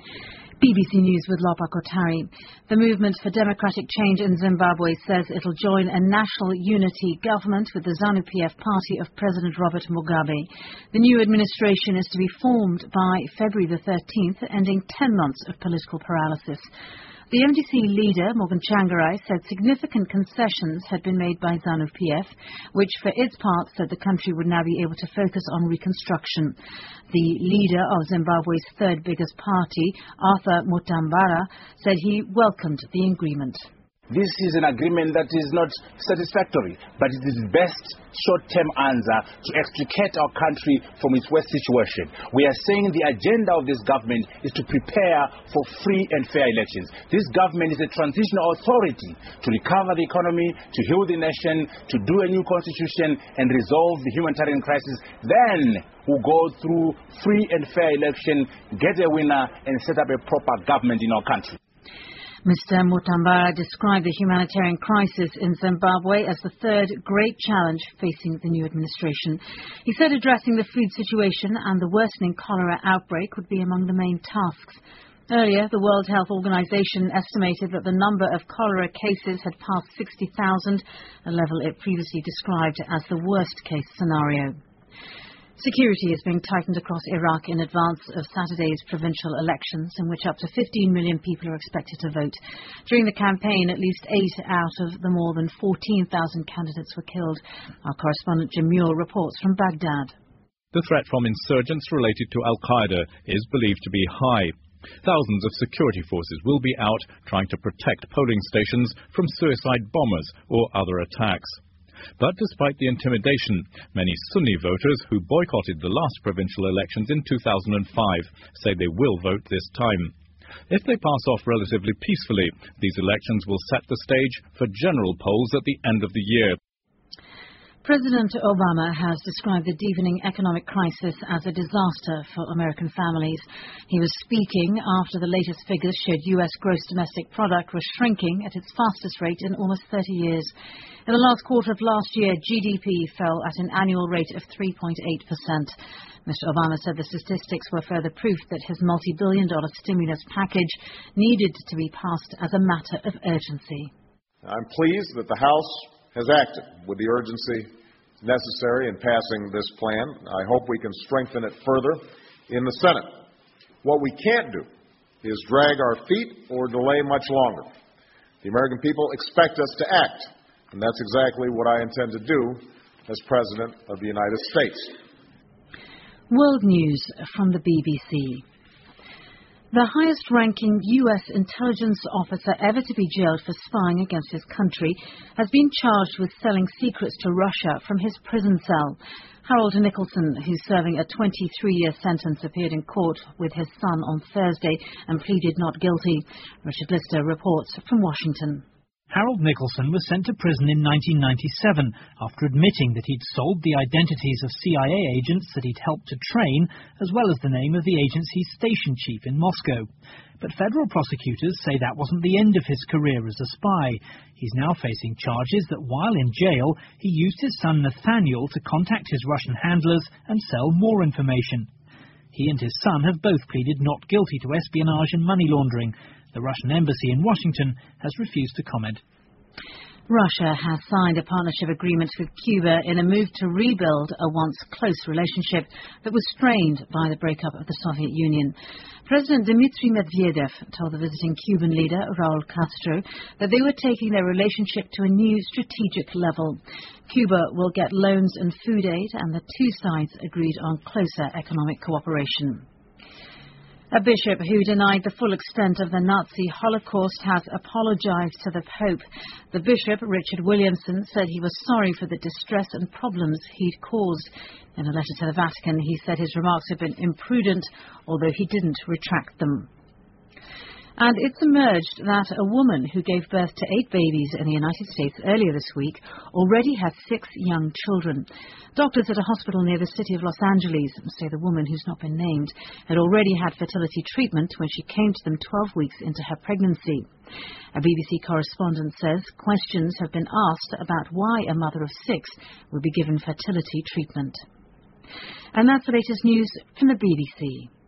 BBC News with Lopa Kotari. The Movement for Democratic Change in Zimbabwe says it'll join a national unity government with the ZANU-PF party of President Robert Mugabe. The new administration is to be formed by February the 13th, ending 10 months of political paralysis. The MDC leader, Morgan Tsvangirai, said significant concessions had been made by ZANU-PF, which for its part said the country would now be able to focus on reconstruction. The leader of Zimbabwe's third biggest party, Arthur Mutambara, said he welcomed the agreement. This is an agreement that is not satisfactory, but it is the best short-term answer to extricate our country from its worst situation. We are saying the agenda of this government is to prepare for free and fair elections. This government is a transitional authority to recover the economy, to heal the nation, to do a new constitution and resolve the humanitarian crisis. Then we'll go through free and fair election, get a winner and set up a proper government in our country. Mr. Mutambara described the humanitarian crisis in Zimbabwe as the third great challenge facing the new administration. He said addressing the food situation and the worsening cholera outbreak would be among the main tasks. Earlier, the World Health Organization estimated that the number of cholera cases had passed 60,000, a level it previously described as the worst-case scenario. Security is being tightened across Iraq in advance of Saturday's provincial elections, in which up to 15 million people are expected to vote. During the campaign, at least 8 out of the more than 14,000 candidates were killed. Our correspondent Jim Muir reports from Baghdad. The threat from insurgents related to Al-Qaeda is believed to be high. Thousands of security forces will be out trying to protect polling stations from suicide bombers or other attacks. But despite the intimidation, many Sunni voters who boycotted the last provincial elections in 2005 say they will vote this time. If they pass off relatively peacefully, these elections will set the stage for general polls at the end of the year. President Obama has described the deepening economic crisis as a disaster for American families. He was speaking after the latest figures showed U.S. gross domestic product was shrinking at its fastest rate in almost 30 years. In the last quarter of last year, GDP fell at an annual rate of 3.8%. Mr. Obama said the statistics were further proof that his multi-billion-dollar stimulus package needed to be passed as a matter of urgency. I'm pleased that the House has acted with the urgency necessary in passing this plan. I hope we can strengthen it further in the Senate. What we can't do is drag our feet or delay much longer. The American people expect us to act, and that's exactly what I intend to do as President of the United States. World News from the BBC. The highest-ranking U.S. intelligence officer ever to be jailed for spying against his country has been charged with selling secrets to Russia from his prison cell. Harold Nicholson, who's serving a 23-year sentence, appeared in court with his son on Thursday and pleaded not guilty. Richard Lister reports from Washington. Harold Nicholson was sent to prison in 1997 after admitting that he'd sold the identities of CIA agents that he'd helped to train, as well as the name of the agency's station chief in Moscow. But federal prosecutors say that wasn't the end of his career as a spy. He's now facing charges that while in jail, he used his son Nathaniel to contact his Russian handlers and sell more information. He and his son have both pleaded not guilty to espionage and money laundering. The Russian embassy in Washington has refused to comment. Russia has signed a partnership agreement with Cuba in a move to rebuild a once close relationship that was strained by the breakup of the Soviet Union. President Dmitry Medvedev told the visiting Cuban leader, Raul Castro, that they were taking their relationship to a new strategic level. Cuba will get loans and food aid, and the two sides agreed on closer economic cooperation. A bishop who denied the full extent of the Nazi Holocaust has apologized to the Pope. The bishop, Richard Williamson, said he was sorry for the distress and problems he'd caused. In a letter to the Vatican, he said his remarks had been imprudent, although he didn't retract them. And it's emerged that a woman who gave birth to 8 babies in the United States earlier this week already had 6 young children. Doctors at a hospital near the city of Los Angeles say the woman, who's not been named, had already had fertility treatment when she came to them 12 weeks into her pregnancy. A BBC correspondent says questions have been asked about why a mother of 6 would be given fertility treatment. And that's the latest news from the BBC.